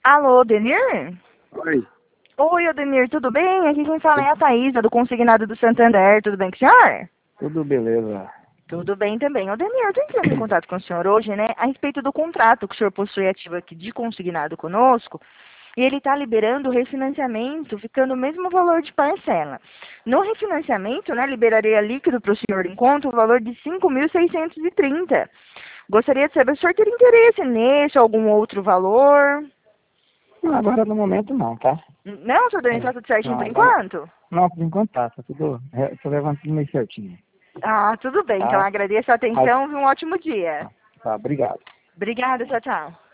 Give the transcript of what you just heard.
Alô, Denir? Oi, Oi, Odenir, tudo bem? Aqui quem fala é a Thaísa, do Consignado do Santander. Tudo bem com o senhor? tudo beleza. Tudo bem também. Odenir, eu tô entrando em contato com o senhor hoje, né, a respeito do contrato que o senhor possui ativo aqui de consignado conosco, e ele está liberando o refinanciamento, ficando o mesmo valor de parcela. No refinanciamento, né, liberaria líquido para o senhor em conta o valor de 5.630. Gostaria de saber se o senhor teria interesse nesse ou algum outro valor. Não, agora no momento não, tá? Não, senhor Denir, tá É, tudo certinho não, por agora, enquanto? não, por enquanto tá tudo, tô levando tudo meio certinho, Ah, tudo bem. Então tá? agradeço a Mas, atenção e um ótimo dia. tá, obrigado. Obrigada, tchau, tchau.